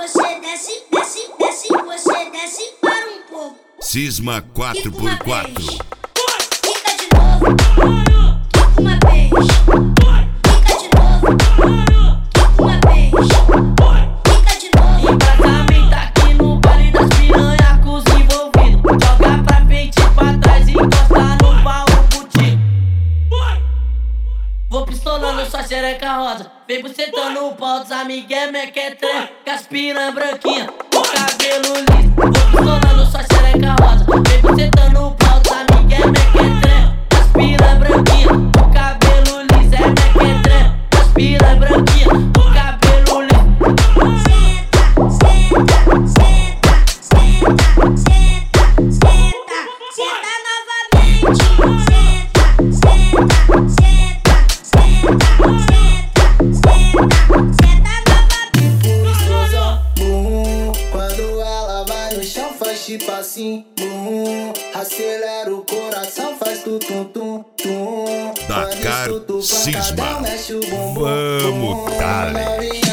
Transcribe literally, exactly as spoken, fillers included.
você desce, desce, desce, você desce para um pouco. Cisma quatro por quatro. Fica de novo, quica uma vez. Fica de novo, quica uma vez. Fica de novo. Embrasamento aqui no baile das piranha com os envolvidos. Joga pra frente e pra trás e encosta no baú contigo. Vou pistolando sua xereca rosa. Vem bucetando o pau dos amigué, mequetré, com as piranha branquinha, com cabelo liso. Vou pistolando sua xereca rosa. Vem bucetando o pau dos amigué, mequetré, com as piranha branquinha, com cabelo liso. É mequetré, com as piranha branquinha, com cabelo liso. Senta, senta, senta, senta, senta, senta novamente. Senta, senta, senta, senta, senta, senta novamente. Gostosa, bumbum. Quando ela vai no chão faz tipo assim, bumbum. Acelera o coração, faz tu tum tum tum. Dakar Quando escuta o Cisma. pancadão, mexe o bumbum. Vamos, Bum. dale.